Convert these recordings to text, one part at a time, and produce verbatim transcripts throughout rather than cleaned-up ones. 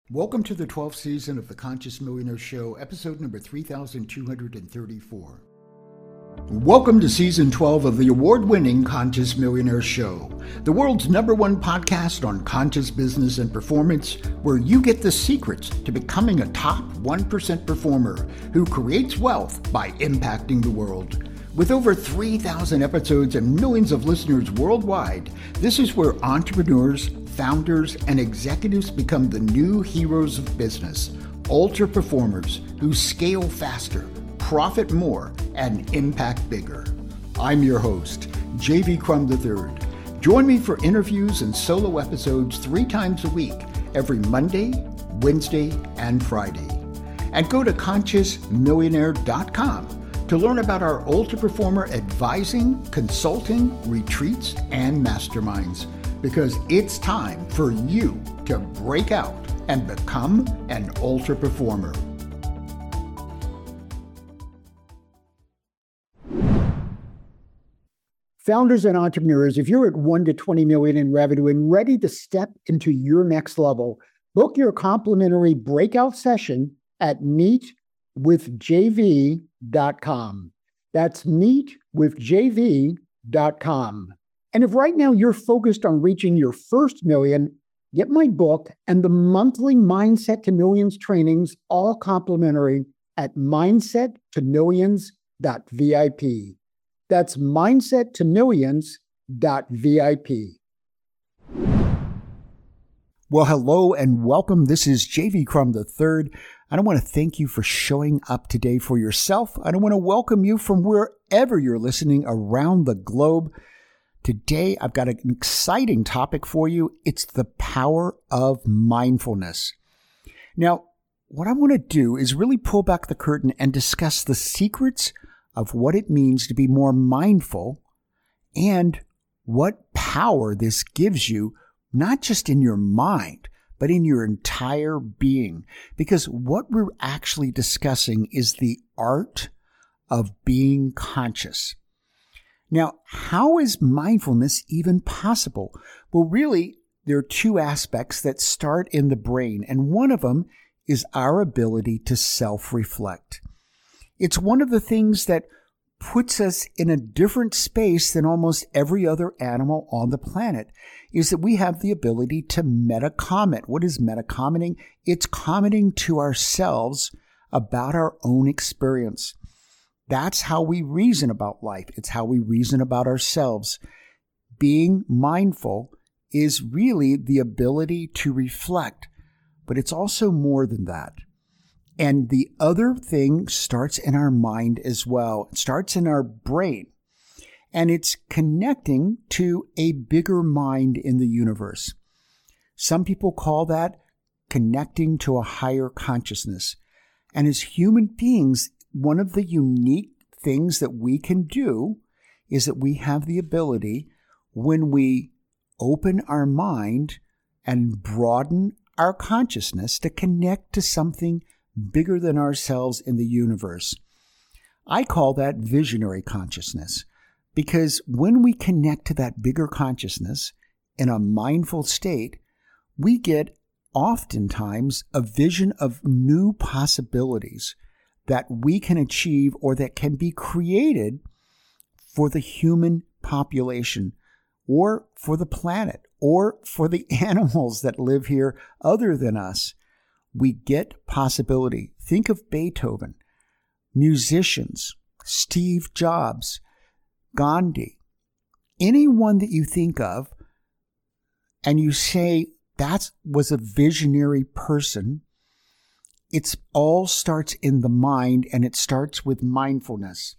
Welcome to the twelfth season of the Conscious Millionaire Show, episode number three thousand two hundred thirty-four. Welcome to season twelve of the award-winning Conscious Millionaire Show, the world's number one podcast on conscious business and performance, where you get the secrets to becoming a top one percent performer who creates wealth by impacting the world. With over three thousand episodes and millions of listeners worldwide, this is where entrepreneurs, founders, and executives become the new heroes of business, ultra performers who scale faster, profit more, and impact bigger. I'm your host, J V Crum the third. Join me for interviews and solo episodes three times a week, every Monday, Wednesday, and Friday. And go to conscious millionaire dot com to learn about our ultra performer advising, consulting, retreats, and masterminds. Because it's time for you to break out and become an ultra performer. Founders and entrepreneurs, if you're at one to twenty million in revenue and ready to step into your next level, book your complimentary breakout session at meet with j v dot com. That's meet with j v dot com. And if right now you're focused on reaching your first million, get my book and the monthly Mindset to Millions trainings all complimentary at mindset to millions dot v i p. That's mindset to millions dot v i p. Well, hello and welcome. This is J V Crum the third. I want to thank you for showing up today for yourself. I want to welcome you from wherever you're listening around the globe. Today, I've got an exciting topic for you. It's the power of mindfulness. Now, what I want to do is really pull back the curtain and discuss the secrets of what it means to be more mindful and what power this gives you, not just in your mind, but in your entire being. Because what we're actually discussing is the art of being conscious. Now, how is mindfulness even possible? Well, really, there are two aspects that start in the brain, and one of them is our ability to self-reflect. It's one of the things that puts us in a different space than almost every other animal on the planet, is that we have the ability to meta-comment. What is meta-commenting? It's commenting to ourselves about our own experience. That's how we reason about life. It's how we reason about ourselves. Being mindful is really the ability to reflect, but it's also more than that. And the other thing starts in our mind as well. It starts in our brain, and it's connecting to a bigger mind in the universe. Some people call that connecting to a higher consciousness. And as human beings, one of the unique things that we can do is that we have the ability, when we open our mind and broaden our consciousness, to connect to something bigger than ourselves in the universe. I call that visionary consciousness, because when we connect to that bigger consciousness in a mindful state, we get oftentimes a vision of new possibilities that we can achieve or that can be created for the human population or for the planet or for the animals that live here other than us. We get possibility. Think of Beethoven, musicians, Steve Jobs, Gandhi, anyone that you think of, and you say that was a visionary person. It all starts in the mind, and it starts with mindfulness.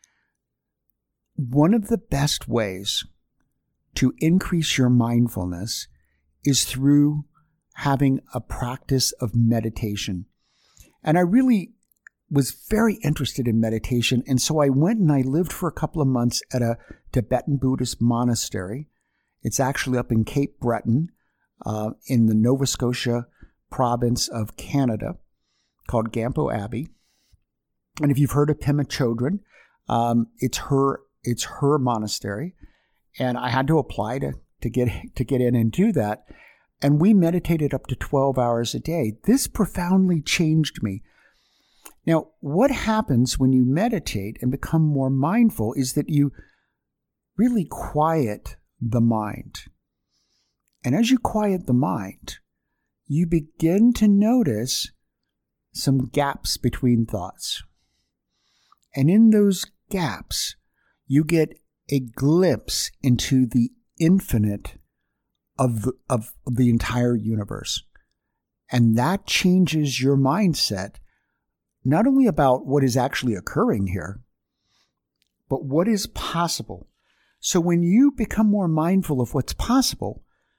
One of the best ways to increase your mindfulness is through having a practice of meditation. And I really was very interested in meditation, and so I went and I lived for a couple of months at a Tibetan Buddhist monastery. It's actually up in Cape Breton, uh, in the Nova Scotia province of Canada, called Gampo Abbey. And if you've heard of Pema Chodron, um, it's her it's her monastery. And I had to apply to to get to get in and do that. and we meditated up to twelve hours a day. This profoundly changed me. Now, what happens when you meditate and become more mindful is that you really quiet the mind. And as you quiet the mind, you begin to notice some gaps between thoughts. And in those gaps, you get a glimpse into the infinite of the, of the entire universe. And that changes your mindset, not only about what is actually occurring here, but what is possible. So when you become more mindful of what's possible,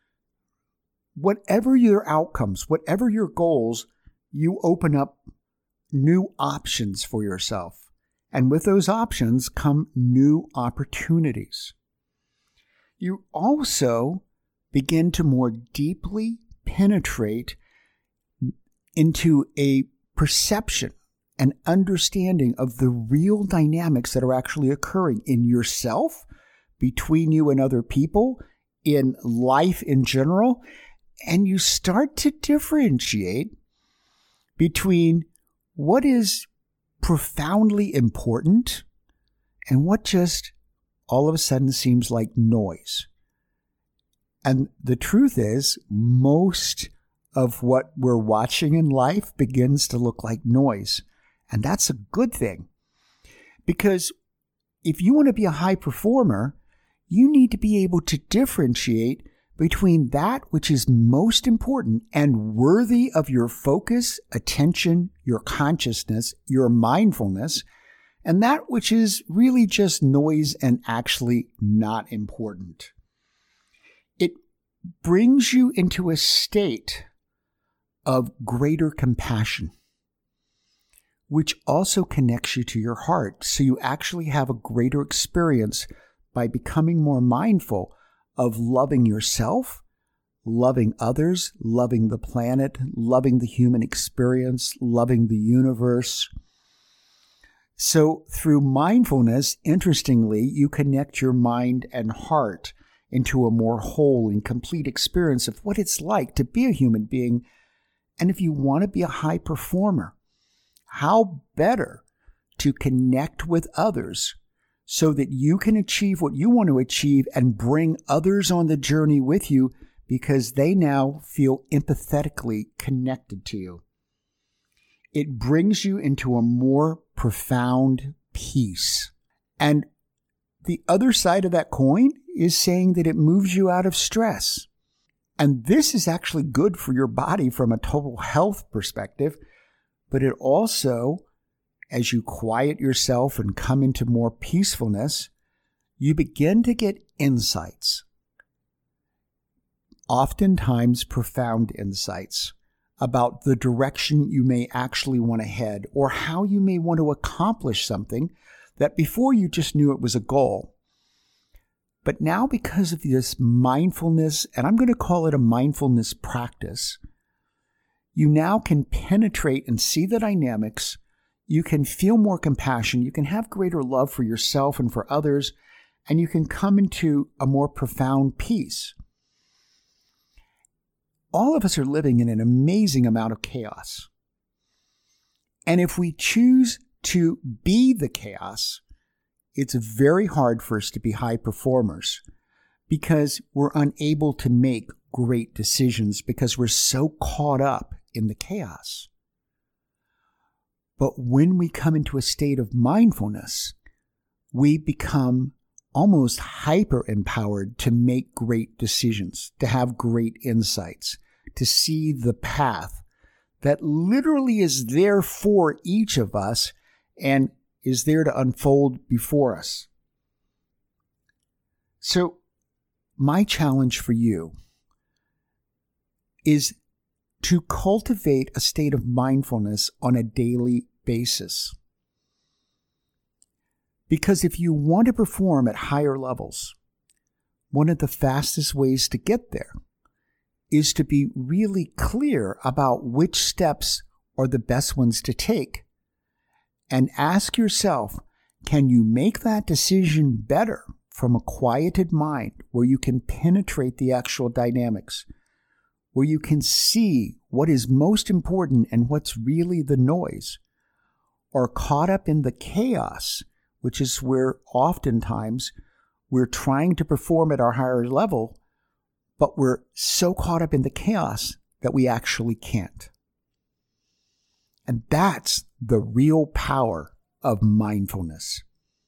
whatever your outcomes, whatever your goals, you open up new options for yourself. And with those options come new opportunities. You also begin to more deeply penetrate into a perception and understanding of the real dynamics that are actually occurring in yourself, between you and other people, in life in general. And you start to differentiate between what is profoundly important and what just all of a sudden seems like noise. And the truth is, most of what we're watching in life begins to look like noise. And that's a good thing. Because if you want to be a high performer, you need to be able to differentiate between that which is most important and worthy of your focus, attention, your consciousness, your mindfulness, and that which is really just noise and actually not important. It brings you into a state of greater compassion, which also connects you to your heart. So you actually have a greater experience by becoming more mindful of loving yourself, loving others, loving the planet, loving the human experience, loving the universe. So through mindfulness, interestingly, you connect your mind and heart into a more whole and complete experience of what it's like to be a human being. And if you want to be a high performer, how better to connect with others so that you can achieve what you want to achieve and bring others on the journey with you because they now feel empathetically connected to you. It brings you into a more profound peace. And the other side of that coin is saying that it moves you out of stress. And this is actually good for your body from a total health perspective, but it also, as you quiet yourself and come into more peacefulness, you begin to get insights, oftentimes profound insights about the direction you may actually want to head or how you may want to accomplish something that before you just knew it was a goal. But now because of this mindfulness, and I'm going to call it a mindfulness practice, you now can penetrate and see the dynamics. You can feel more compassion. You can have greater love for yourself and for others, and you can come into a more profound peace. All of us are living in an amazing amount of chaos. And if we choose to be the chaos, it's very hard for us to be high performers because we're unable to make great decisions because we're so caught up in the chaos. But when we come into a state of mindfulness, we become almost hyper empowered to make great decisions, to have great insights, to see the path that literally is there for each of us and is there to unfold before us. So my challenge for you is to cultivate a state of mindfulness on a daily basis. Because if you want to perform at higher levels, one of the fastest ways to get there is to be really clear about which steps are the best ones to take. And ask yourself, can you make that decision better from a quieted mind where you can penetrate the actual dynamics? where you can see what is most important and what's really the noise, or caught up in the chaos, which is where oftentimes we're trying to perform at our higher level, but we're so caught up in the chaos that we actually can't. And that's the real power of mindfulness.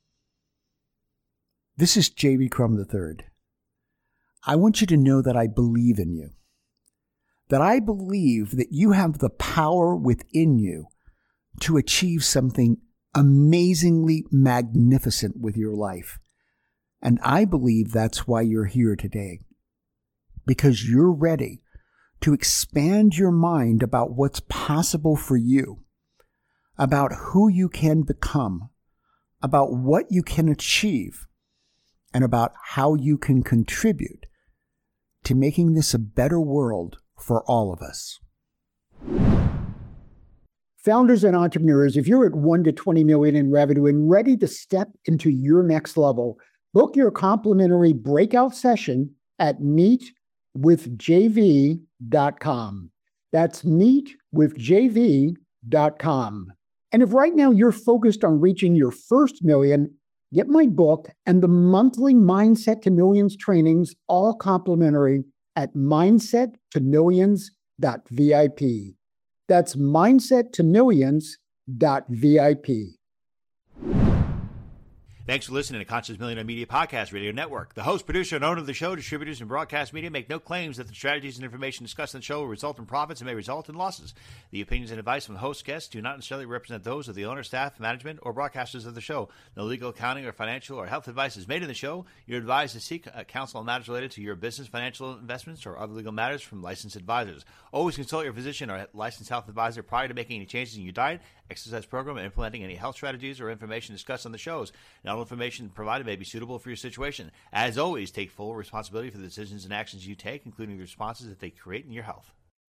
This is J V. Crum the third. I want you to know that I believe in you, that I believe that you have the power within you to achieve something amazingly magnificent with your life. And I believe that's why you're here today, because you're ready to expand your mind about what's possible for you, about who you can become, about what you can achieve, and about how you can contribute to making this a better world for all of us. Founders and entrepreneurs, if you're at one to twenty million in revenue and ready to step into your next level, book your complimentary breakout session at meet with j v dot com. That's meet with j v dot com. And if right now you're focused on reaching your first million, get my book and the monthly Mindset to Millions trainings, all complimentary, at mindset to millions dot v i p. That's mindset to millions dot v i p. Thanks for listening to Conscious Millionaire Media Podcast Radio Network. The host, producer, and owner of the show, distributors, and broadcast media make no claims that the strategies and information discussed in the show will result in profits and may result in losses. The opinions and advice from the host guests do not necessarily represent those of the owner, staff, management, or broadcasters of the show. No legal, accounting, or financial or health advice is made in the show. You're advised to seek counsel on matters related to your business, financial investments, or other legal matters from licensed advisors. Always consult your physician or licensed health advisor prior to making any changes in your diet, exercise program, and implementing any health strategies or information discussed on the shows. Not all information provided may be suitable for your situation. As always, take full responsibility for the decisions and actions you take, including the responses that they create in your health.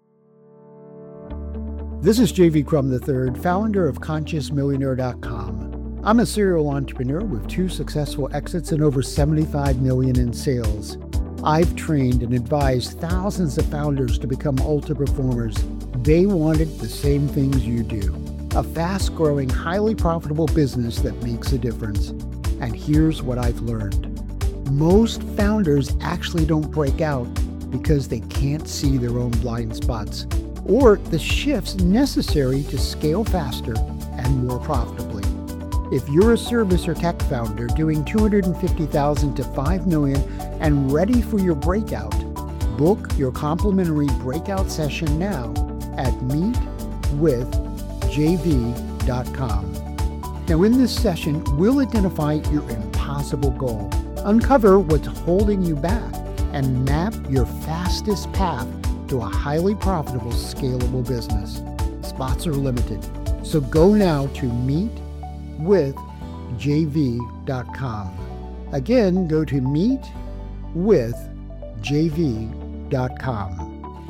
This is J V. Crum the third, founder of conscious millionaire dot com. I'm a serial entrepreneur with two successful exits and over seventy-five million dollars in sales. I've trained and advised thousands of founders to become ultra performers. They wanted the same things you do. A fast-growing, highly profitable business that makes a difference. And here's what I've learned. Most founders actually don't break out because they can't see their own blind spots or the shifts necessary to scale faster and more profitably. If you're a service or tech founder doing two hundred fifty thousand dollars to five million dollars and ready for your breakout, book your complimentary breakout session now at meet with j v dot com. Now, in this session, we'll identify your impossible goal, uncover what's holding you back, and map your fastest path to a highly profitable, scalable business. Spots are limited, so go now to meet with j v dot com. Again, go to meet with j v dot com.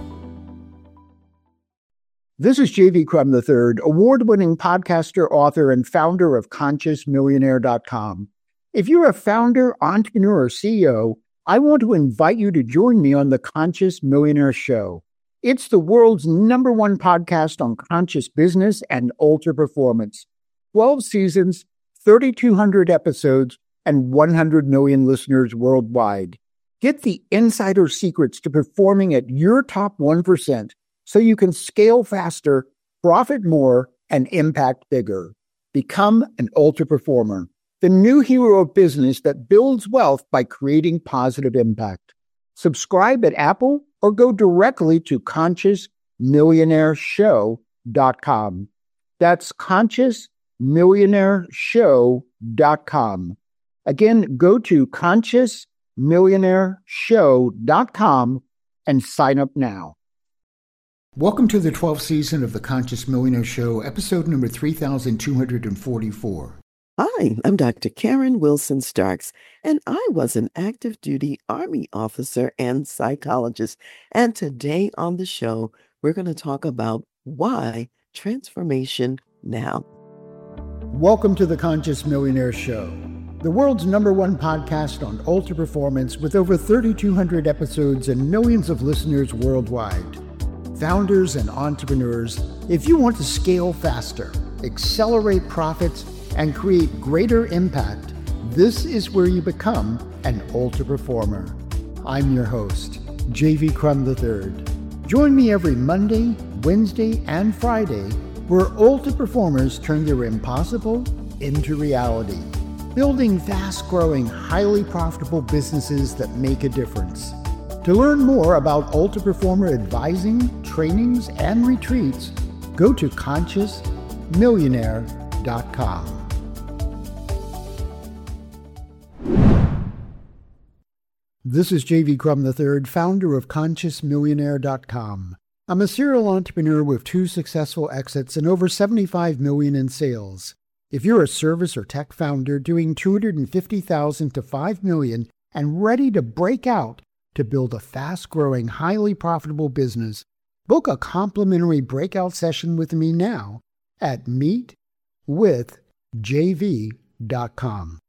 This is J V. Crum the third, award-winning podcaster, author, and founder of conscious millionaire dot com. If you're a founder, entrepreneur, or C E O, I want to invite you to join me on the Conscious Millionaire Show. It's the world's number one podcast on conscious business and ultra performance. twelve seasons, thirty-two hundred episodes, and one hundred million listeners worldwide. Get the insider secrets to performing at your top one percent. So you can scale faster, profit more, and impact bigger. Become an ultra performer, the new hero of business that builds wealth by creating positive impact. Subscribe at Apple or go directly to conscious millionaire show dot com. That's conscious millionaire show dot com. Again, go to conscious millionaire show dot com and sign up now. Welcome to the twelfth season of the Conscious Millionaire Show, episode number three thousand two hundred forty-four. Hi, I'm Doctor Karen Wilson Starks, and I was an active duty Army officer and psychologist. And today on the show, we're going to talk about why transformation now. Welcome to the Conscious Millionaire Show. the world's number one podcast on ultra performance with over thirty-two hundred episodes and millions of listeners worldwide. Founders and entrepreneurs, if you want to scale faster, accelerate profits, and create greater impact, this is where you become an ultra performer. I'm your host, J V Crum the third. Join me every Monday, Wednesday, and Friday, where ultra performers turn their impossible into reality, building fast-growing, highly profitable businesses that make a difference. To learn more about ultra performer advising, trainings, and retreats, go to conscious millionaire dot com. This is J V Crum the third, founder of conscious millionaire dot com. I'm a serial entrepreneur with two successful exits and over seventy-five million dollars in sales. If you're a service or tech founder doing two hundred fifty thousand dollars to five million dollars and ready to break out to build a fast-growing, highly profitable business, book a complimentary breakout session with me now at meet with j v dot com.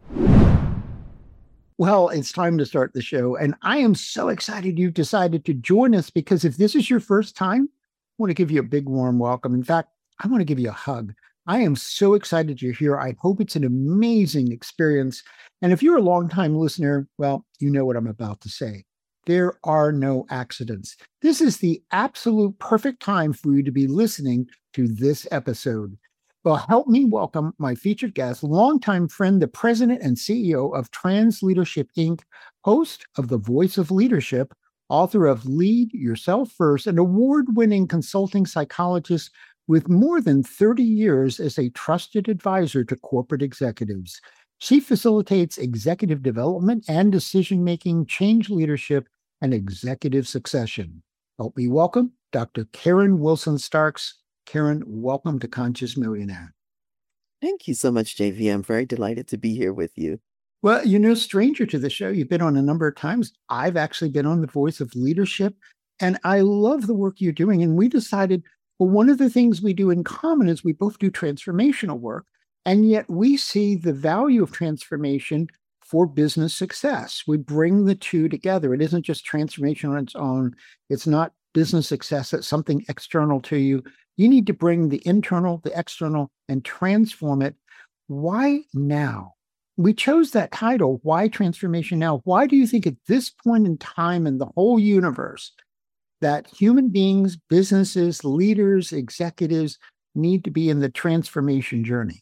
Well, it's time to start the show, and I am so excited you've decided to join us, because if this is your first time, I want to give you a big warm welcome. In fact, I want to give you a hug. I am so excited you're here. I hope it's an amazing experience. And if you're a longtime listener, well, you know what I'm about to say. There are no accidents. This is the absolute perfect time for you to be listening to this episode. Well, help me welcome my featured guest, longtime friend, the president and C E O of Trans Leadership, Incorporated, host of The Voice of Leadership, author of Lead Yourself First, an award-winning consulting psychologist with more than thirty years as a trusted advisor to corporate executives. She facilitates executive development and decision-making, change leadership, and executive succession. Help me welcome Doctor Karen Wilson Starks. Karen, welcome to Conscious Millionaire. Thank you so much, J V. I'm very delighted to be here with you. Well, you're no stranger to the show. You've been on a number of times. I've actually been on The Voice of Leadership, and I love the work you're doing. And we decided, well, one of the things we do in common is we both do transformational work, and yet we see the value of transformation for business success. We bring the two together. It isn't just transformation on its own. It's not business success. It's something external to you. You need to bring the internal, the external, and transform it. Why now? We chose that title, Why Transformation Now? Why do you think at this point in time in the whole universe that human beings, businesses, leaders, executives need to be in the transformation journey?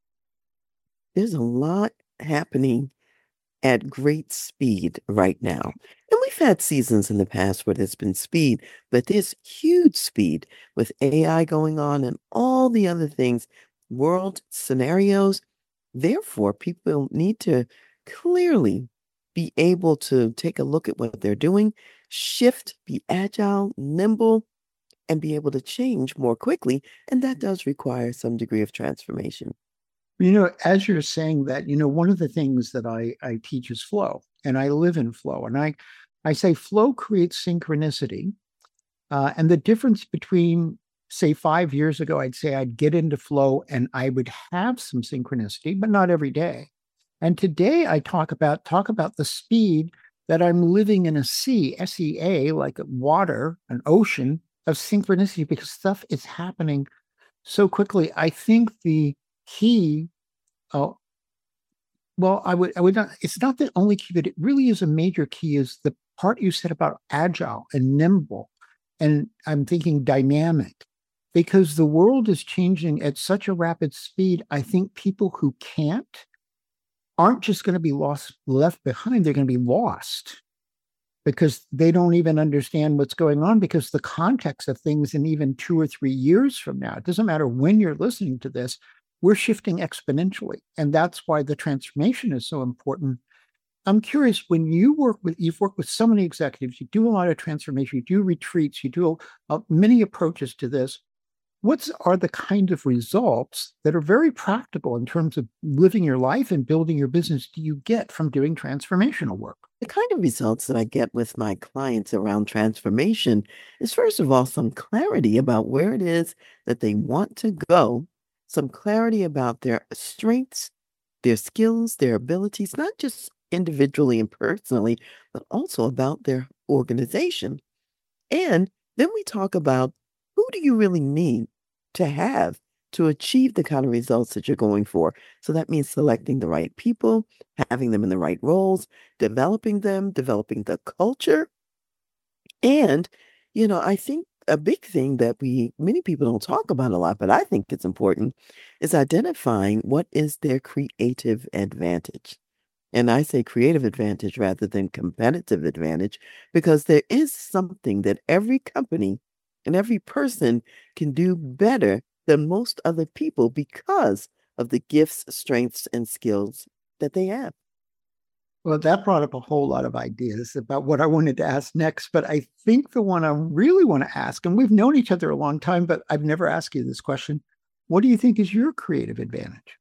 There's a lot happening at great speed right now. And we've had seasons in the past where there's been speed, but there's huge speed with A I going on and all the other things, world scenarios. Therefore, people need to clearly be able to take a look at what they're doing, shift, be agile, nimble, and be able to change more quickly. And that does require some degree of transformation. You know, as you're saying that, you know, one of the things that I, I teach is flow, and I live in flow. And I, I say flow creates synchronicity. Uh, and the difference between, say, five years ago, I'd say I'd get into flow and I would have some synchronicity, but not every day. And today I talk about talk about the speed that I'm living in a sea, S E A, like water, an ocean of synchronicity, because stuff is happening so quickly. I think the key, oh, well, I would, I would not, it's not the only key, but it really is a major key, is the part you said about agile and nimble. And I'm thinking dynamic, because the world is changing at such a rapid speed. I think people who can't aren't just going to be lost, left behind. They're going to be lost because they don't even understand what's going on, because the context of things in even two or three years from now, it doesn't matter when you're listening to this, we're shifting exponentially. And that's why the transformation is so important. I'm curious, when you work with, you've worked with so many executives, you do a lot of transformation, you do retreats, you do uh, many approaches to this. What are the kind of results that are very practical in terms of living your life and building your business do you get from doing transformational work? The kind of results that I get with my clients around transformation is, first of all, some clarity about where it is that they want to go, some clarity about their strengths, their skills, their abilities, not just individually and personally, but also about their organization. And then we talk about who do you really need to have to achieve the kind of results that you're going for. So that means selecting the right people, having them in the right roles, developing them, developing the culture. And, you know, I think a big thing that we many people don't talk about a lot, but I think it's important, is identifying what is their creative advantage. And I say creative advantage rather than competitive advantage because there is something that every company and every person can do better than most other people because of the gifts, strengths, and skills that they have. Well, that brought up a whole lot of ideas about what I wanted to ask next. But I think the one I really want to ask, and we've known each other a long time, but I've never asked you this question. What do you think is your creative advantage?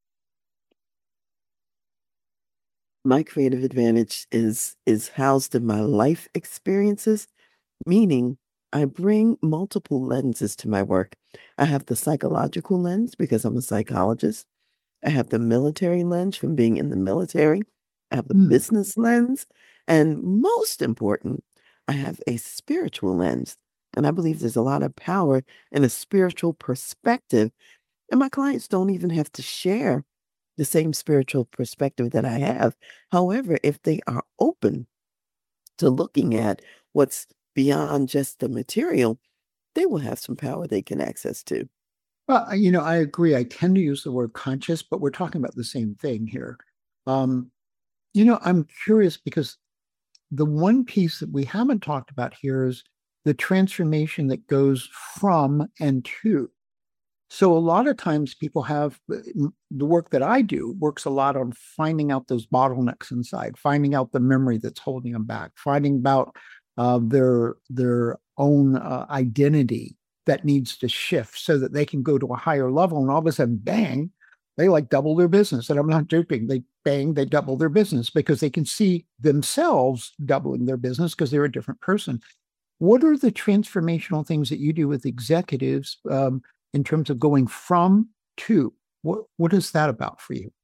My creative advantage is is housed in my life experiences, meaning I bring multiple lenses to my work. I have the psychological lens because I'm a psychologist. I have the military lens from being in the military. I have the Hmm. business lens. And most important, I have a spiritual lens. And I believe there's a lot of power in a spiritual perspective. And my clients don't even have to share the same spiritual perspective that I have. However, if they are open to looking at what's beyond just the material, they will have some power they can access to. Well, I- you know, I agree. I tend to use the word conscious, but we're talking about the same thing here. Um, you know, I'm curious because the one piece that we haven't talked about here is the transformation that goes from and to. So a lot of times people have the work that I do works a lot on finding out those bottlenecks inside, finding out the memory that's holding them back, finding about uh, their their own uh, identity that needs to shift so that they can go to a higher level. And all of a sudden, bang, they like double their business. And I'm not joking. They bang, they double their business because they can see themselves doubling their business because they're a different person. What are the transformational things that you do with executives um, in terms of going from to? What what is that about for you?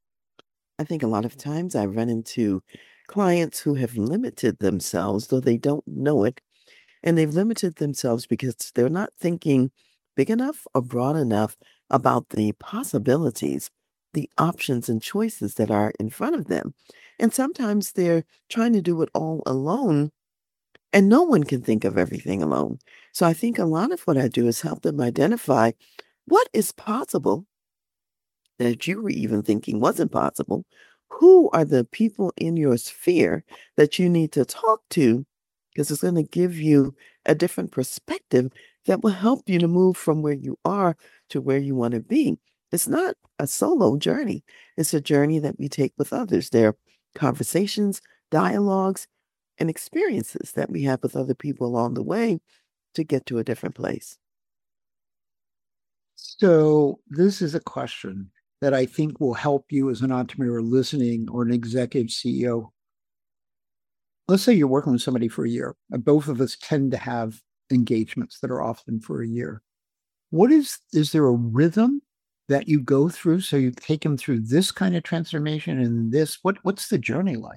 I think a lot of times I run into clients who have limited themselves, though they don't know it. And they've limited themselves because they're not thinking big enough or broad enough about the possibilities, the options and choices that are in front of them. And sometimes they're trying to do it all alone, and no one can think of everything alone. So I think a lot of what I do is help them identify what is possible that you were even thinking wasn't possible. Who are the people in your sphere that you need to talk to? Because it's going to give you a different perspective that will help you to move from where you are to where you want to be. It's not a solo journey, it's a journey that we take with others. There are conversations, dialogues, and experiences that we have with other people along the way to get to a different place. So this is a question that I think will help you as an entrepreneur listening or an executive C E O. Let's say you're working with somebody for a year, and both of us tend to have engagements that are often for a year. What is, is there a rhythm that you go through? So you take them through this kind of transformation and this, what, what's the journey like?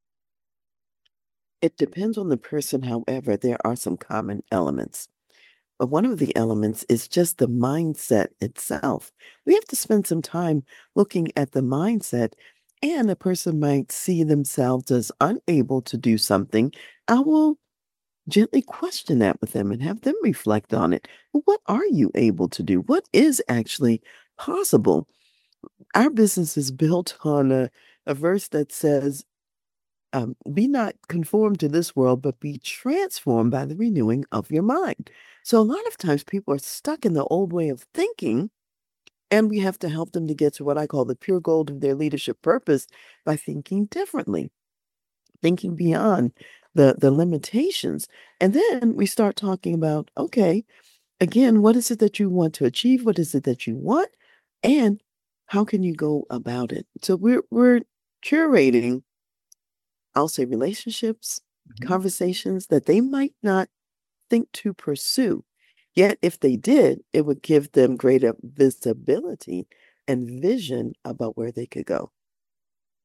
It depends on the person, however, there are some common elements. But one of the elements is just the mindset itself. We have to spend some time looking at the mindset, and a person might see themselves as unable to do something. I will gently question that with them and have them reflect on it. Well, what are you able to do? What is actually possible? Our business is built on a, a verse that says, um, be not conformed to this world, but be transformed by the renewing of your mind. So a lot of times people are stuck in the old way of thinking, and we have to help them to get to what I call the pure gold of their leadership purpose by thinking differently, thinking beyond the, the limitations. And then we start talking about, okay, again, what is it that you want to achieve? What is it that you want? And how can you go about it? So we're we're curating, I'll say, relationships, Mhm. conversations that they might not think to pursue. Yet, if they did, it would give them greater visibility and vision about where they could go.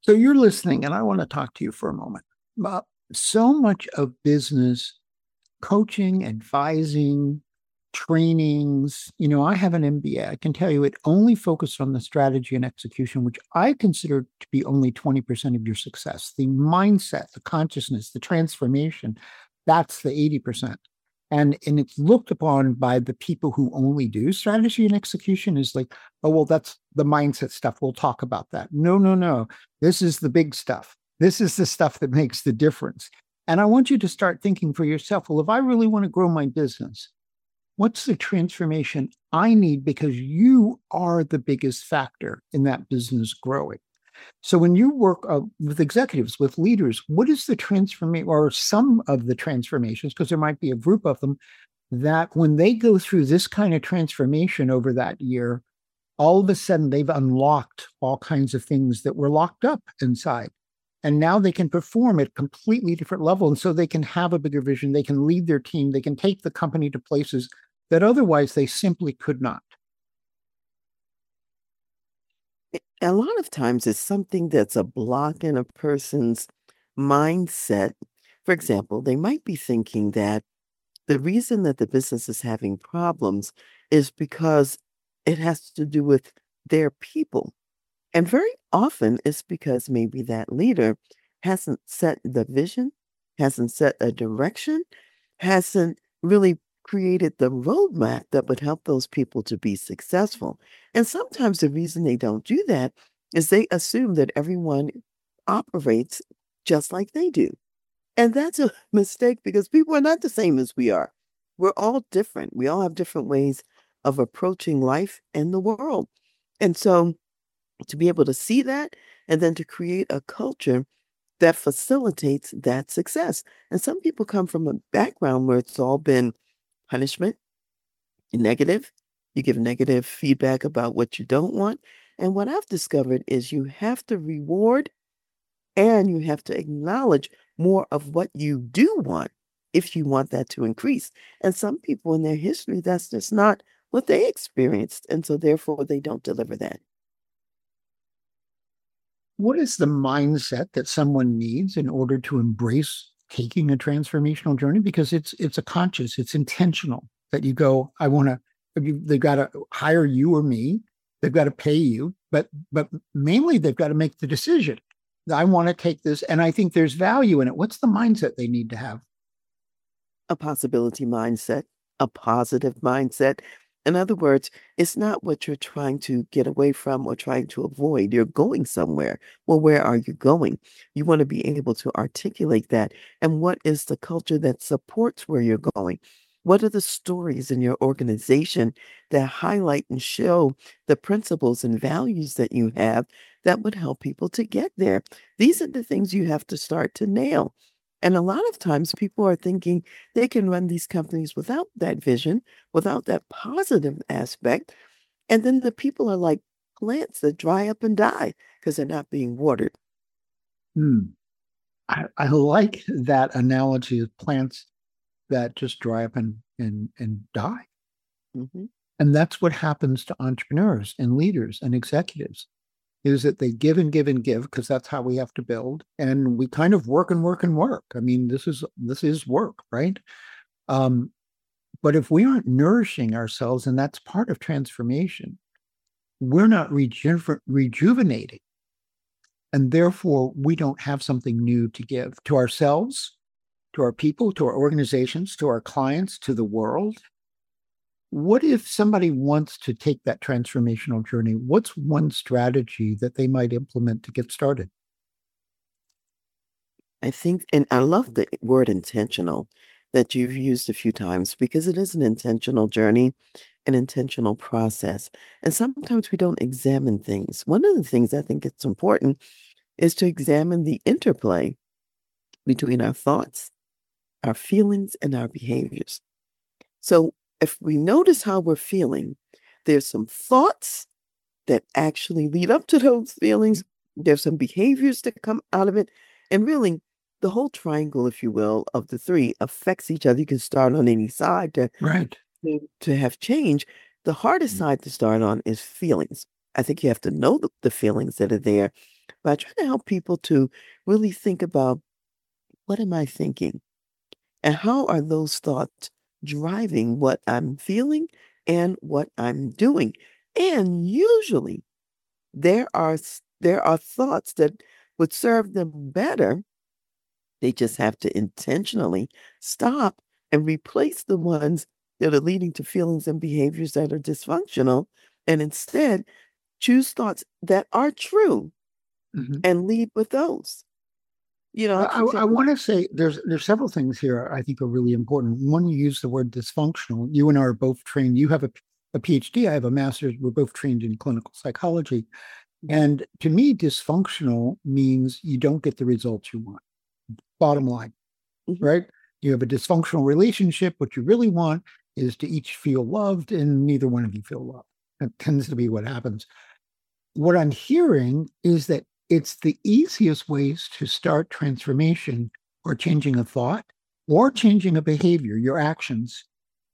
So you're listening, and I want to talk to you for a moment. Uh, so much of business coaching, advising, trainings, you know, I have an M B A. I can tell you it only focused on the strategy and execution, which I consider to be only twenty percent of your success. The mindset, the consciousness, the transformation, that's the eighty percent. And, and it's looked upon by the people who only do strategy and execution is like, oh, well, that's the mindset stuff. We'll talk about that. No, no, no. This is the big stuff. This is the stuff that makes the difference. And I want you to start thinking for yourself, well, if I really want to grow my business, what's the transformation I need? Because you are the biggest factor in that business growing. So when you work uh, with executives, with leaders, what is the transformation or some of the transformations, because there might be a group of them that when they go through this kind of transformation over that year, all of a sudden they've unlocked all kinds of things that were locked up inside. And now they can perform at a completely different level. And so they can have a bigger vision. They can lead their team. They can take the company to places that otherwise they simply could not. A lot of times it's something that's a block in a person's mindset. For example, they might be thinking that the reason that the business is having problems is because it has to do with their people. And very often it's because maybe that leader hasn't set the vision, hasn't set a direction, hasn't really created the roadmap that would help those people to be successful. And sometimes the reason they don't do that is they assume that everyone operates just like they do. And that's a mistake because people are not the same as we are. We're all different. We all have different ways of approaching life and the world. And so to be able to see that and then to create a culture that facilitates that success. And some people come from a background where it's all been punishment, negative. You give negative feedback about what you don't want. And what I've discovered is you have to reward and you have to acknowledge more of what you do want if you want that to increase. And some people in their history, that's just not what they experienced. And so therefore they don't deliver that. What is the mindset that someone needs in order to embrace taking a transformational journey? Because it's it's a conscious, it's intentional that you go, I want to, they've got to hire you or me. They've got to pay you, but but mainly they've got to make the decision. I want to take this, and I think there's value in it. What's the mindset they need to have? A possibility mindset, a positive mindset. In other words, it's not what you're trying to get away from or trying to avoid. You're going somewhere. Well, where are you going? You want to be able to articulate that. And what is the culture that supports where you're going? What are the stories in your organization that highlight and show the principles and values that you have that would help people to get there? These are the things you have to start to nail. And a lot of times people are thinking they can run these companies without that vision, without that positive aspect. And then the people are like plants that dry up and die because they're not being watered. Hmm. I, I like that analogy of plants that just dry up and and, and die. Mm-hmm. And that's what happens to entrepreneurs and leaders and executives, is that they give and give and give because that's how we have to build. And we kind of work and work and work. I mean, this is this is work, right? Um, but if we aren't nourishing ourselves, and that's part of transformation, we're not reju- rejuvenating. And therefore, we don't have something new to give to ourselves, to our people, to our organizations, to our clients, to the world. What if somebody wants to take that transformational journey? What's one strategy that they might implement to get started? I think, and I love the word intentional that you've used a few times because it is an intentional journey, an intentional process. And sometimes we don't examine things. One of the things I think it's important is to examine the interplay between our thoughts, our feelings, and our behaviors. So if we notice how we're feeling, there's some thoughts that actually lead up to those feelings. There's some behaviors that come out of it. And really, the whole triangle, if you will, of the three affects each other. You can start on any side to, right. to, to have change. The hardest side to start on is feelings. I think you have to know the, the feelings that are there. by trying to help people to really think about, what am I thinking? And how are those thoughts driving what I'm feeling and what I'm doing? And usually there are s- there are thoughts that would serve them better. They just have to intentionally stop and replace the ones that are leading to feelings and behaviors that are dysfunctional, and instead choose thoughts that are true Mhm. and lead with those. You know, I, for I, I example, want to say there's there's several things here I think are really important. One, you use the word dysfunctional. You and I are both trained. You have a, a PhD. I have a master's. We're both trained in clinical psychology. And to me, dysfunctional means you don't get the results you want. Bottom line, mhm, right? You have a dysfunctional relationship. What you really want is to each feel loved, and neither one of you feel loved. That tends to be what happens. What I'm hearing is that it's the easiest ways to start transformation or changing a thought or changing a behavior, your actions.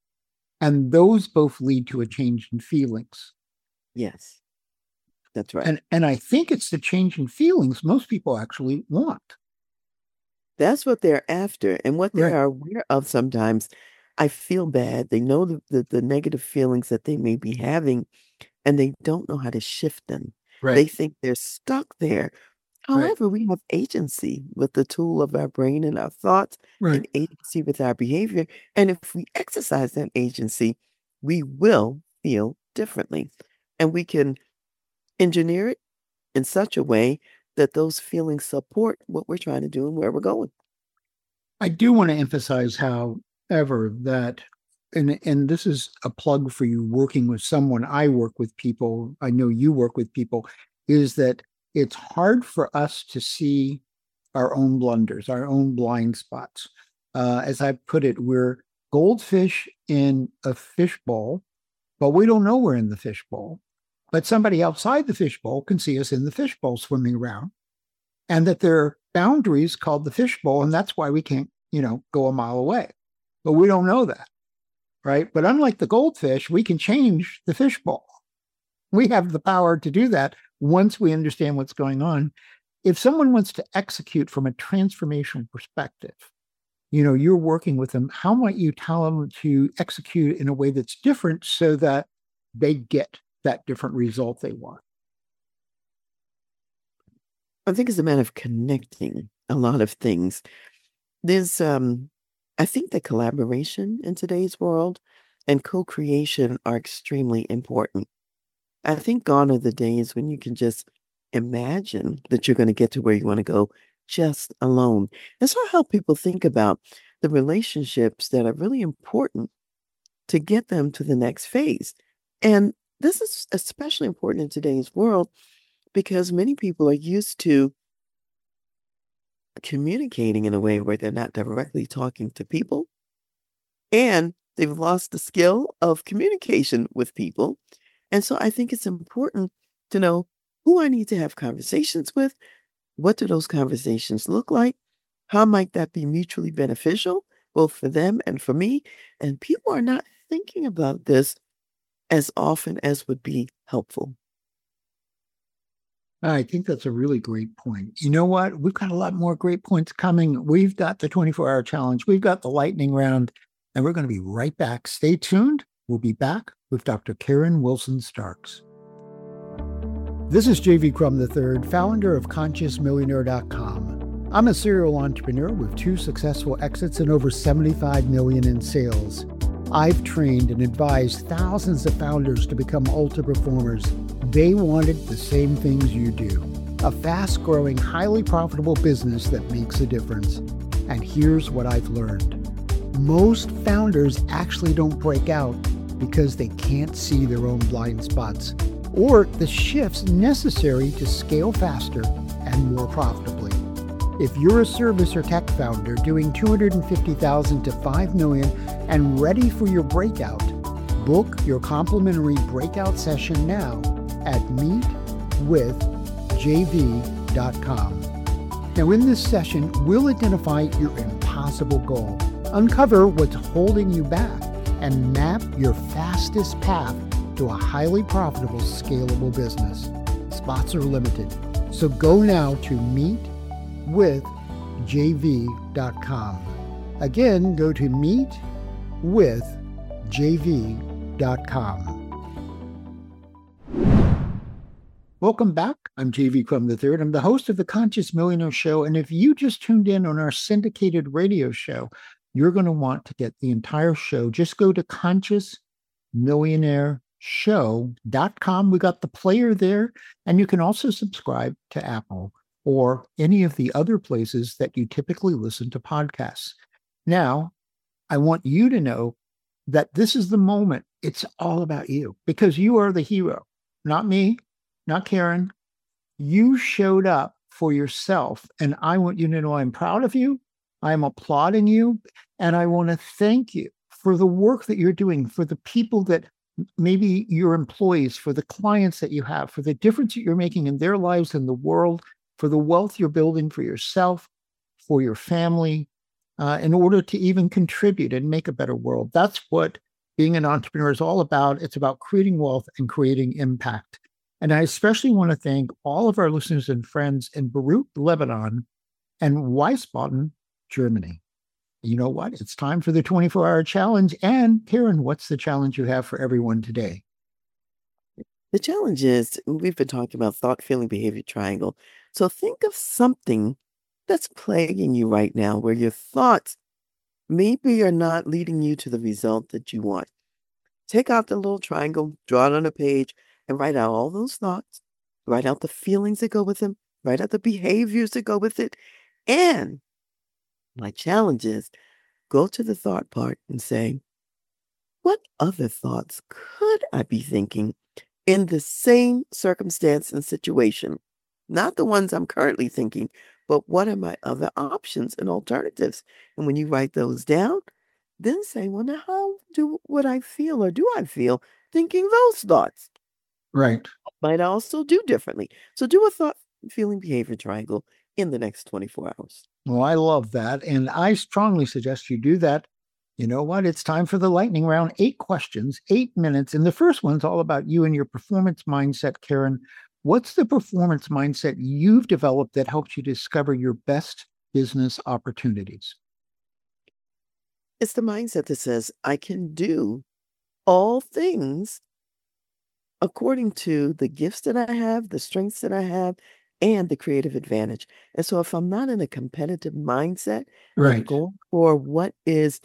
And those both lead to a change in feelings. yes, that's right. And, and I think it's the change in feelings most people actually want. That's what they're after, and what they Right. are aware of sometimes. I feel bad. They know the, the, the negative feelings that they may be having, and they don't know how to shift them. They Right. think they're stuck there. Right. However, we have agency with the tool of our brain and our thoughts, Right. and agency with our behavior. And if we exercise that agency, we will feel differently. And we can engineer it in such a way that those feelings support what we're trying to do and where we're going. I do want to emphasize, however, that, and, and this is a plug for you working with someone. I work with people, I know you work with people, is that it's hard for us to see our own blunders, our own blind spots. Uh, as I put it, we're goldfish in a fishbowl, but we don't know we're in the fishbowl. But somebody outside the fishbowl can see us in the fishbowl swimming around, and that there are boundaries called the fishbowl, and that's why we can't, you know, go a mile away. But we don't know that, right? But unlike the goldfish, we can change the fishbowl. We have the power to do that once we understand what's going on. If someone wants to execute from a transformational perspective, you know, you're working with them, how might you tell them to execute in a way that's different so that they get that different result they want? I think it's a matter of connecting a lot of things. There's, um, I think that collaboration in today's world and co-creation are extremely important. I think gone are the days when you can just imagine that you're going to get to where you want to go just alone. And so I help people think about the relationships that are really important to get them to the next phase. And this is especially important in today's world because many people are used to communicating in a way where they're not directly talking to people, and they've lost the skill of communication with people. And so I think it's important to know who I need to have conversations with. What do those conversations look like? How might that be mutually beneficial, both for them and for me? And people are not thinking about this as often as would be helpful. I think that's a really great point. You know what? We've got a lot more great points coming. We've got the twenty-four hour challenge. We've got the lightning round, and we're going to be right back. Stay tuned. We'll be back with Doctor Karen Wilson Starks. This is J V Crum the third, founder of Conscious Millionaire dot com. I'm a serial entrepreneur with two successful exits and over seventy-five million dollars in sales. I've trained and advised thousands of founders to become ultra performers. They wanted the same things you do. A fast-growing, highly profitable business that makes a difference. And here's what I've learned. Most founders actually don't break out because they can't see their own blind spots or the shifts necessary to scale faster and more profitably. If you're a service or tech founder doing two hundred fifty thousand dollars to five million dollars and ready for your breakout, book your complimentary breakout session now at meet with j v dot com. Now, in this session, we'll identify your impossible goal, uncover what's holding you back, and map your fastest path to a highly profitable, scalable business. Spots are limited. So go now to meet with j v dot com. Again, go to meet with j v dot com. Welcome back. I'm J V Crum the third. I'm the host of the Conscious Millionaire Show. And if you just tuned in on our syndicated radio show, you're going to want to get the entire show. Just go to conscious millionaire show dot com. We got the player there, and you can also subscribe to Apple or any of the other places that you typically listen to podcasts. Now, I want you to know that this is the moment. It's all about you because you are the hero, not me, not Karen. You showed up for yourself, and I want you to know I'm proud of you. I'm applauding you, and I want to thank you for the work that you're doing, for the people that maybe your employees, for the clients that you have, for the difference that you're making in their lives and the world, for the wealth you're building for yourself, for your family, uh, in order to even contribute and make a better world. That's what being an entrepreneur is all about. It's about creating wealth and creating impact. And I especially want to thank all of our listeners and friends in Beirut, Lebanon, and Wiesbaden, Germany. You know what? It's time for the twenty-four hour challenge. And Karen, what's the challenge you have for everyone today? The challenge is we've been talking about thought, feeling, behavior triangle. So think of something that's plaguing you right now where your thoughts maybe are not leading you to the result that you want. Take out the little triangle, draw it on a page, and write out all those thoughts. Write out the feelings that go with them. Write out the behaviors that go with it. And my challenge is go to the thought part and say, what other thoughts could I be thinking in the same circumstance and situation? Not the ones I'm currently thinking, but what are my other options and alternatives? And when you write those down, then say, well, now how do would I feel or do I feel thinking those thoughts? Right. Might also do differently. So do a thought, feeling, behavior triangle in the next twenty-four hours. Well, I love that. And I strongly suggest you do that. You know what? It's time for the lightning round. Eight questions, eight minutes. And the first one's all about you and your performance mindset, Karen. What's the performance mindset you've developed that helps you discover your best business opportunities? It's the mindset that says, I can do all things according to the gifts that I have, the strengths that I have, and the creative advantage. And so if I'm not in a competitive mindset, I'm Right. going for what is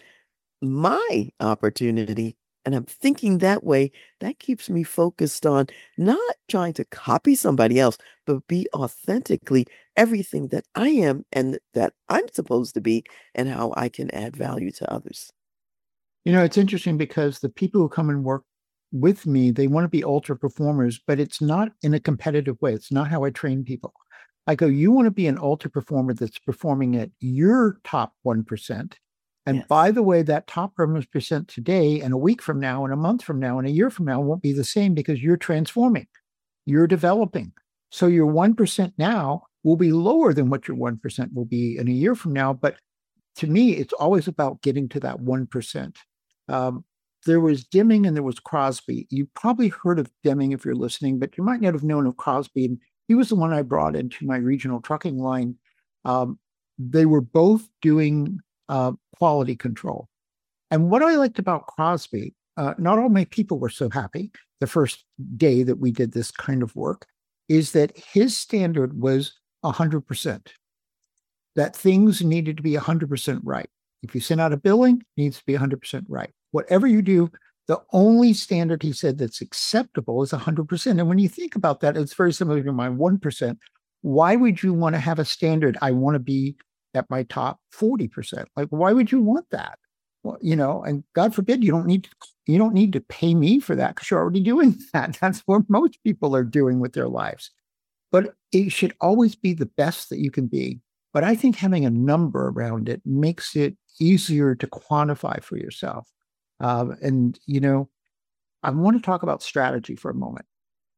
my opportunity, and I'm thinking that way, that keeps me focused on not trying to copy somebody else, but be authentically everything that I am and that I'm supposed to be and how I can add value to others. You know, it's interesting because the people who come and work with me, they want to be ultra performers, but it's not in a competitive way. It's not how I train people. I go, you want to be an ultra performer that's performing at your top one percent. And Yes. by the way, that top one percent today and a week from now and a month from now and a year from now won't be the same because you're transforming, you're developing. So your one percent now will be lower than what your one percent will be in a year from now. But to me, it's always about getting to that one percent. Um, there was Deming and there was Crosby. You probably heard of Deming if you're listening, but you might not have known of Crosby. And he was the one I brought into my regional trucking line. Um, they were both doing uh, quality control. And what I liked about Crosby, uh, not all my people were so happy the first day that we did this kind of work, is that his standard was one hundred percent. That things needed to be one hundred percent right. If you send out a billing, it needs to be one hundred percent right. Whatever you do, the only standard he said that's acceptable is one hundred percent. And when you think about that, it's very similar to my one percent. Why would you want to have a standard? I want to be at my top forty percent. Like, why would you want that? Well, you know, and God forbid you don't need to, you don't need to pay me for that because you're already doing that. That's what most people are doing with their lives. But it should always be the best that you can be. But I think having a number around it makes it easier to quantify for yourself. Um, and, you know, I want to talk about strategy for a moment.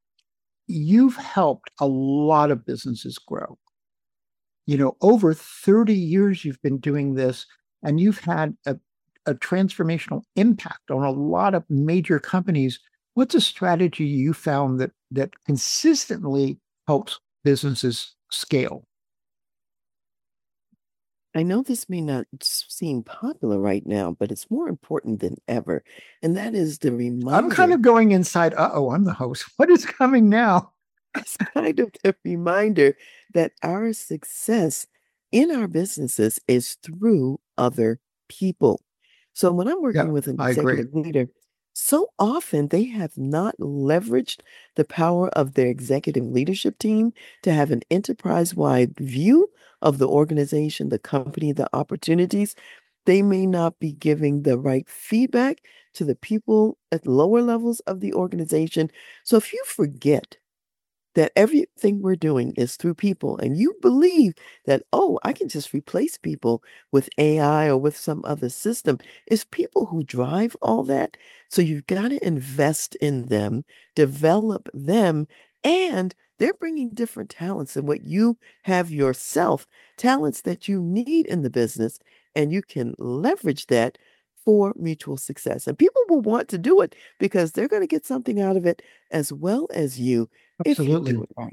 You've helped a lot of businesses grow. You know, over thirty years you've been doing this, and you've had a, a transformational impact on a lot of major companies. What's a strategy you found that that consistently helps businesses scale? I know this may not seem popular right now, but it's more important than ever. And that is the reminder. I'm kind of going inside. Uh-oh, I'm the host. What is coming now? It's kind of the reminder that our success in our businesses is through other people. So when I'm working Yeah, with an I agree. executive leader, so often they have not leveraged the power of their executive leadership team to have an enterprise-wide view of the organization, the company, the opportunities. They may not be giving the right feedback to the people at lower levels of the organization. So if you forget that everything we're doing is through people, and you believe that, oh, I can just replace people with A I or with some other system, it's people who drive all that. So you've got to invest in them, develop them, and they're bringing different talents than what you have yourself, talents that you need in the business, and you can leverage that for mutual success. And people will want to do it because they're going to get something out of it as well as you. Absolutely. If you do it right.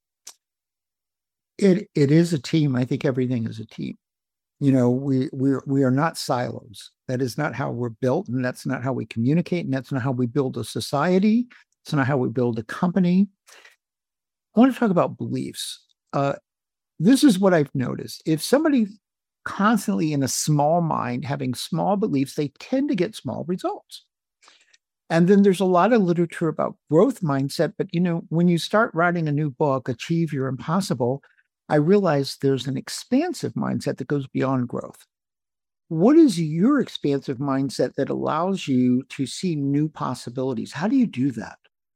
It it is a team. I think everything is a team. You know, we we we are not silos. That is not how we're built, and that's not how we communicate, and that's not how we build a society. It's not how we build a company. I want to talk about beliefs. Uh, this is what I've noticed. If somebody constantly in a small mind, having small beliefs, they tend to get small results. And then there's a lot of literature about growth mindset. But, you know, when you start writing a new book, Achieve Your Impossible, I realized there's an expansive mindset that goes beyond growth. What is your expansive mindset that allows you to see new possibilities? How do you do that?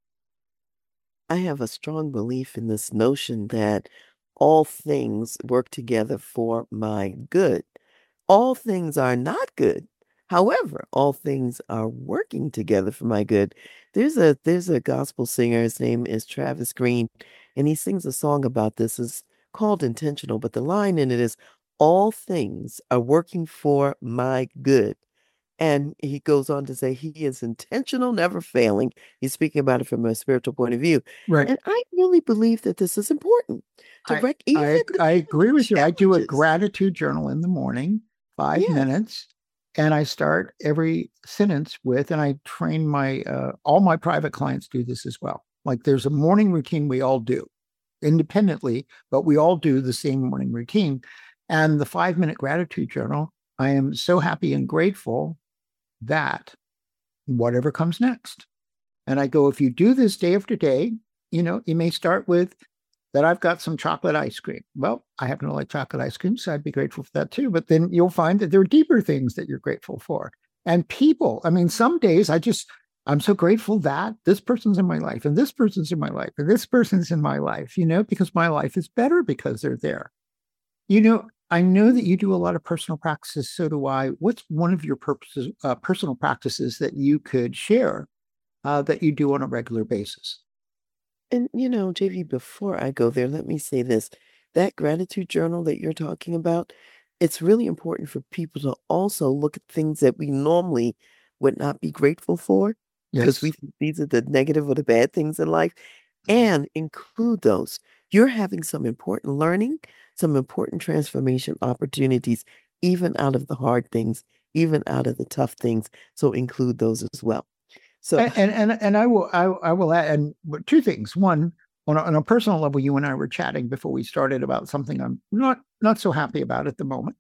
I have a strong belief in this notion that all things work together for my good. All things are not good. However, all things are working together for my good. There's a there's a gospel singer. His name is Travis Green, and he sings a song about this. It's called Intentional, but the line in it is, "All things are working for my good." And he goes on to say he is intentional, never failing. He's speaking about it from a spiritual point of view. Right. And I really believe that this is important to I, rec- even I, the I agree with you. I do a challenges. gratitude journal in the morning, five Yes. minutes. And I start every sentence with, and I train my, uh, all my private clients do this as well. Like there's a morning routine we all do independently, but we all do the same morning routine. And the five minute gratitude journal, I am so happy and grateful that whatever comes next. And I go, if you do this day after day, you know, you may start with that I've got some chocolate ice cream. Well, I happen to like chocolate ice cream, so I'd be grateful for that too. But then you'll find that there are deeper things that you're grateful for. And people, I mean, some days I just, I'm so grateful that this person's in my life and this person's in my life and this person's in my life, you know, because my life is better because they're there. You know, I know that you do a lot of personal practices. So do I. What's one of your purposes, uh, personal practices that you could share uh, that you do on a regular basis? And, you know, J V, before I go there, let me say this. That gratitude journal that you're talking about, it's really important for people to also look at things that we normally would not be grateful for, because Yes. we think these are the negative or the bad things in life, and include those. You're having some important learning, some important transformation opportunities, even out of the hard things, even out of the tough things. So include those as well. So And and and, and I will I, I will add and two things. One, on a, on a personal level, you and I were chatting before we started about something I'm not not so happy about at the moment,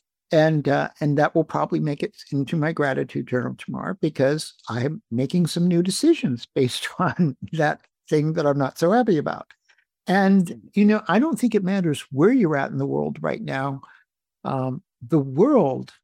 and uh, and that will probably make it into my gratitude journal tomorrow because I'm making some new decisions based on that thing that I'm not so happy about. And you know, I don't think it matters where you're at in the world right now. Um, the world.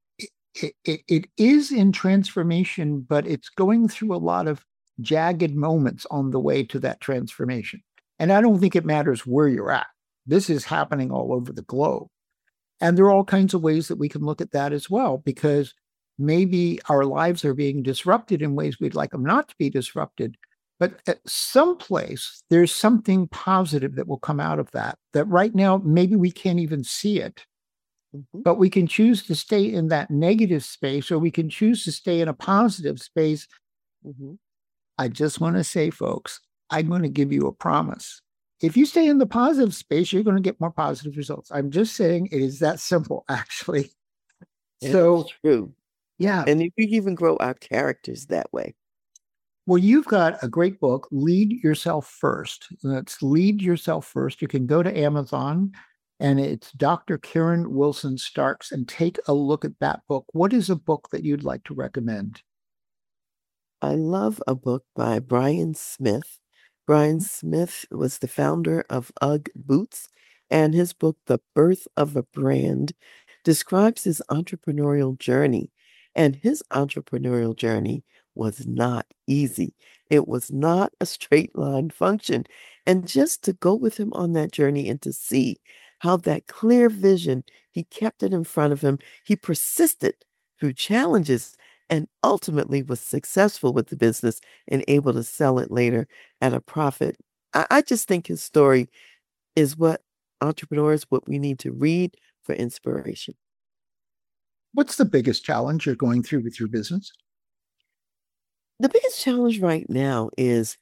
It, it, it is in transformation, but it's going through a lot of jagged moments on the way to that transformation. And I don't think it matters where you're at. This is happening all over the globe. And there are all kinds of ways that we can look at that as well, because maybe our lives are being disrupted in ways we'd like them not to be disrupted. But at some place, there's something positive that will come out of that, that right now, maybe we can't even see it. Mhm. But we can choose to stay in that negative space, or we can choose to stay in a positive space. Mhm. I just want to say, folks, I'm going to give you a promise. if you stay in the positive space, you're going to get more positive results. I'm just saying it is that simple, actually. So it's true. Yeah. And you can even grow our characters that way. Well, you've got a great book, Lead Yourself First. That's Lead Yourself First. You can go to Amazon, and it's Doctor Karen Wilson Starks, and take a look at that book. What is a book that you'd like to recommend? I love a book by Brian Smith. Brian Smith was the founder of UGG Boots, and his book, The Birth of a Brand, describes his entrepreneurial journey. And his entrepreneurial journey was not easy. It was not a straight line function. And just to go with him on that journey and to see how that clear vision, he kept it in front of him. He persisted through challenges and ultimately was successful with the business and able to sell it later at a profit. I, I just think his story is what entrepreneurs, what we need to read for inspiration. What's the biggest challenge you're going through with your business? The biggest challenge right now is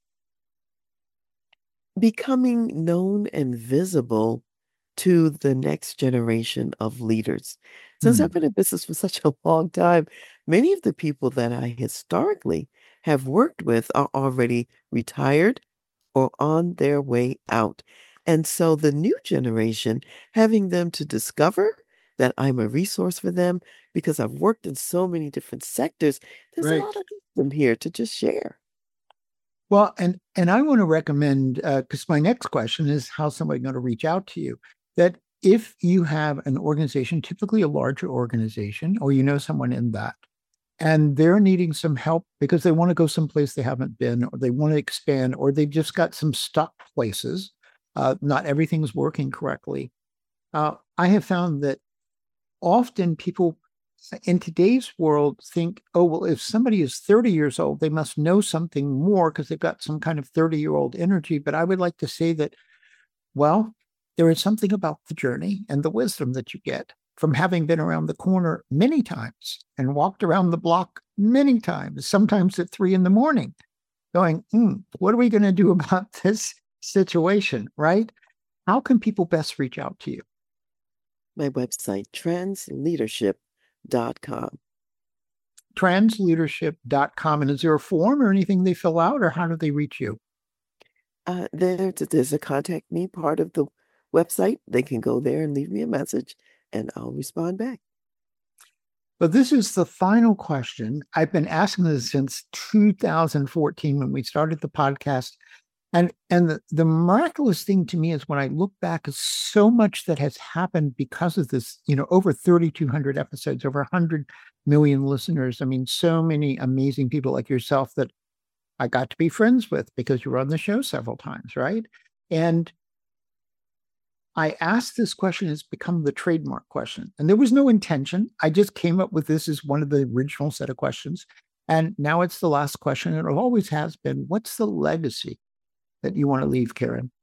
becoming known and visible to the next generation of leaders. Since Hmm. I've been in business for such a long time, many of the people that I historically have worked with are already retired or on their way out. And so the new generation, having them to discover that I'm a resource for them because I've worked in so many different sectors, there's Right. a lot of them here to just share. Well, and and I want to recommend, because my next question is how's somebody going to reach out to you? That if you have an organization, typically a larger organization, or you know someone in that, and they're needing some help because they want to go someplace they haven't been, or they want to expand, or they've just got some stuck places, uh, not everything's working correctly. Uh, I have found that often people in today's world think, oh, well, if somebody is thirty years old, they must know something more because they've got some kind of thirty-year-old energy. But I would like to say that, well, there is something about the journey and the wisdom that you get from having been around the corner many times and walked around the block many times, sometimes at three in the morning, going, mm, what are we going to do about this situation, right? How can people best reach out to you? My website, trans leadership dot com. trans leadership dot com. And is there a form or anything they fill out, or how do they reach you? Uh, there, there's a contact me part of the website. They can go there and leave me a message, and I'll respond back. But this is the final question. I've been asking this since two thousand fourteen when we started the podcast. And, and the, the miraculous thing to me is when I look back at so much that has happened because of this, you know, over thirty-two hundred episodes, over one hundred million listeners. I mean, so many amazing people like yourself that I got to be friends with because you were on the show several times, right? And I asked this question, it's become the trademark question. And there was no intention. I just came up with this as one of the original set of questions. And now it's the last question. And it always has been, what's the legacy that you want to leave, Karen?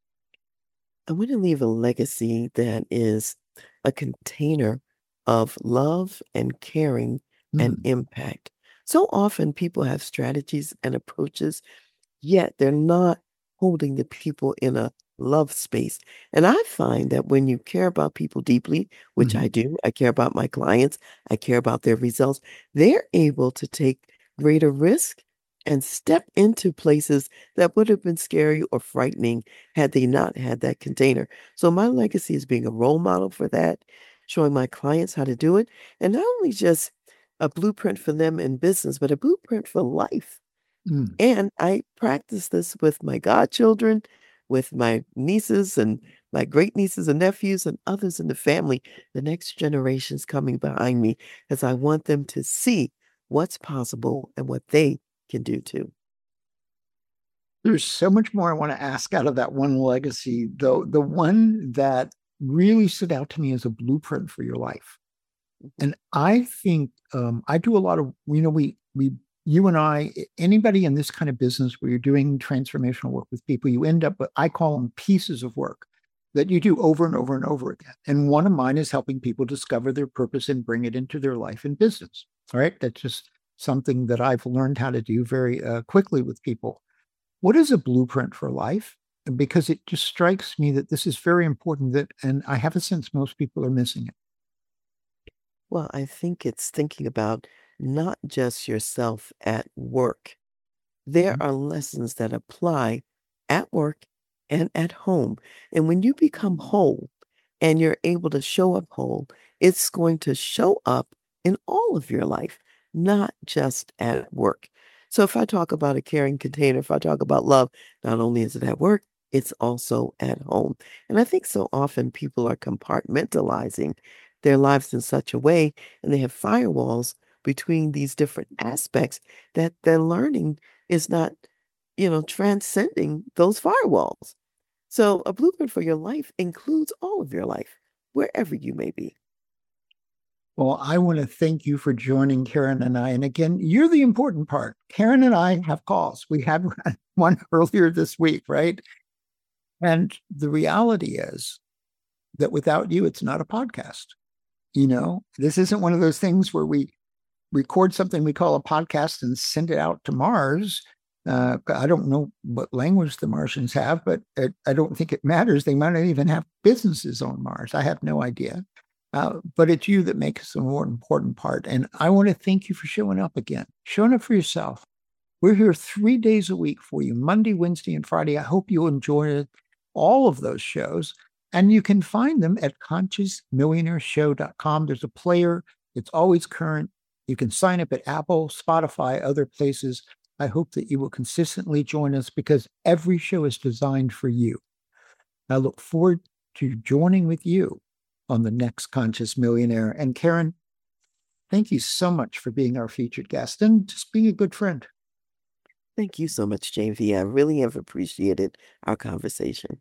I want to leave a legacy that is a container of love and caring and Mm. impact. So often people have strategies and approaches, yet they're not holding the people in a love space. And I find that when you care about people deeply, which Mhm. I do, I care about my clients, I care about their results, they're able to take greater risk and step into places that would have been scary or frightening had they not had that container. So my legacy is being a role model for that, showing my clients how to do it, and not only just a blueprint for them in business, but a blueprint for life. Mm. And I practice this with my godchildren, with my nieces and my great nieces and nephews and others in the family, the next generations coming behind me, as I want them to see what's possible and what they can do too. There's so much more I want to ask out of that one legacy, though. The one that really stood out to me as a blueprint for your life. And I think um, I do a lot of, you know, we, we, you and I, anybody in this kind of business where you're doing transformational work with people, you end up with, I call them pieces of work that you do over and over and over again. And one of mine is helping people discover their purpose and bring it into their life and business. All right. That's just something that I've learned how to do very uh, quickly with people. What is a blueprint for life? because it just strikes me that this is very important, that, and I have a sense most people are missing it. Well, I think it's thinking about not just yourself at work. There Mhm. are lessons that apply at work and at home. And when you become whole and you're able to show up whole, it's going to show up in all of your life, not just at work. So if I talk about a caring container, if I talk about love, not only is it at work, it's also at home. And I think so often people are compartmentalizing their lives in such a way, and they have firewalls between these different aspects that their learning is not, you know, transcending those firewalls. So a blueprint for your life includes all of your life, wherever you may be. Well, I want to thank you for joining Karen and I. And again, you're the important part. Karen and I have calls. We had one earlier this week, right? And the reality is that without you, it's not a podcast. You know, this isn't one of those things where we record something we call a podcast and send it out to Mars. Uh, I don't know what language the Martians have, but it, I don't think it matters. They might not even have businesses on Mars. I have no idea. Uh, but it's you that makes the more important part. And I want to thank you for showing up again, showing up for yourself. We're here three days a week for you, Monday, Wednesday, and Friday. I hope you enjoy all of those shows. And you can find them at conscious millionaire show dot com. There's a player. It's always current. You can sign up at Apple, Spotify, other places. I hope that you will consistently join us because every show is designed for you. I look forward to joining with you on the next Conscious Millionaire. And Karen, thank you so much for being our featured guest and just being a good friend. Thank you so much, J V. I really have appreciated our conversation.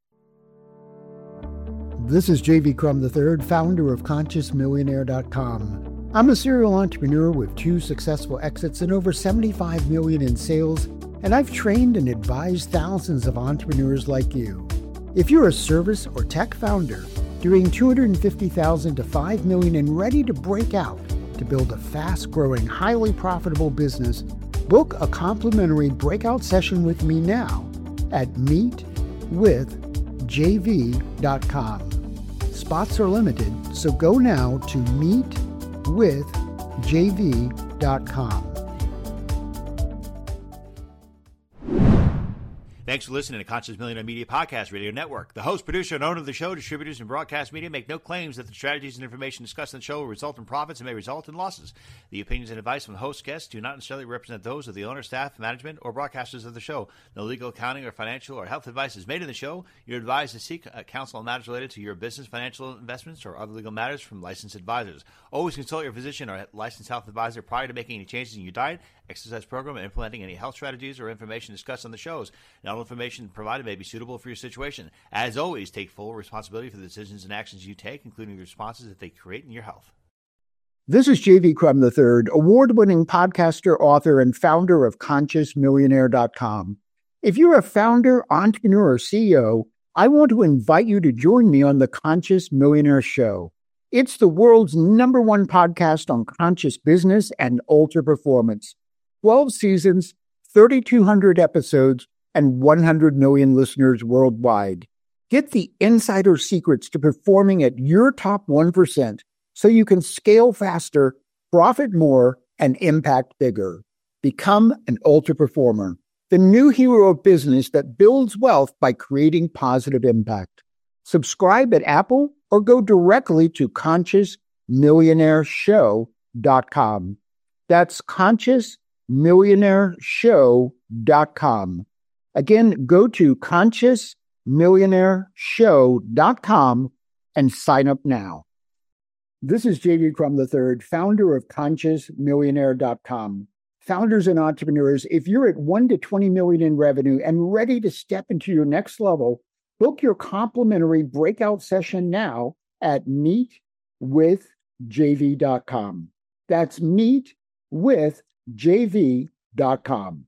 This is J V Crum the third, founder of conscious millionaire dot com. I'm a serial entrepreneur with two successful exits and over seventy-five million dollars in sales, and I've trained and advised thousands of entrepreneurs like you. If you're a service or tech founder doing two hundred fifty thousand dollars to five million dollars and ready to break out to build a fast-growing, highly profitable business, book a complimentary breakout session with me now at meet with j v dot com. Spots are limited, so go now to meet with j v dot com. Thanks for listening to Conscious Millionaire Media Podcast Radio Network. The host, producer, and owner of the show, distributors, and broadcast media make no claims that the strategies and information discussed on the show will result in profits and may result in losses. The opinions and advice from the host guests do not necessarily represent those of the owner, staff, management, or broadcasters of the show. No legal, accounting, or financial or health advice is made in the show. You're advised to seek counsel on matters related to your business, financial investments, or other legal matters from licensed advisors. Always consult your physician or licensed health advisor prior to making any changes in your diet, exercise program, and implementing any health strategies or information discussed on the shows. Not all information provided may be suitable for your situation. As always, take full responsibility for the decisions and actions you take, including the responses that they create in your health. This is J V Crum the third, award-winning podcaster, author, and founder of conscious millionaire dot com. If you're a founder, entrepreneur, or C E O, I want to invite you to join me on the Conscious Millionaire Show. It's the world's number one podcast on conscious business and ultra performance. twelve seasons, thirty-two hundred episodes, and one hundred million listeners worldwide. Get the insider secrets to performing at your top one percent so you can scale faster, profit more, and impact bigger. Become an ultra performer, the new hero of business that builds wealth by creating positive impact. Subscribe at Apple or go directly to conscious millionaire show dot com. That's conscious millionaire show dot com. Again, go to conscious millionaire show dot com and sign up now. This is J V Crum the third, founder of conscious millionaire dot com. Founders and entrepreneurs, if you're at one to twenty million in revenue and ready to step into your next level, book your complimentary breakout session now at meet with j v dot com. That's meet with j v dot com.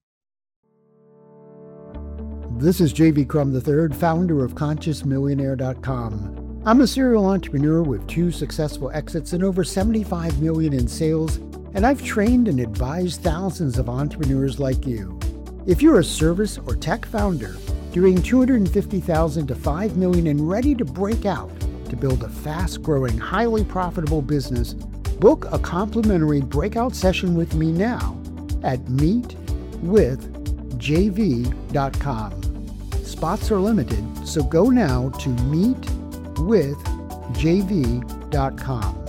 This is J V Crum the third, founder of conscious millionaire dot com. I'm a serial entrepreneur with two successful exits and over seventy-five million dollars in sales, and I've trained and advised thousands of entrepreneurs like you. If you're a service or tech founder doing two hundred fifty thousand dollars to five million dollars and ready to break out to build a fast-growing, highly profitable business, book a complimentary breakout session with me now at meet with j v dot com. Spots are limited, so go now to meet with j v dot com.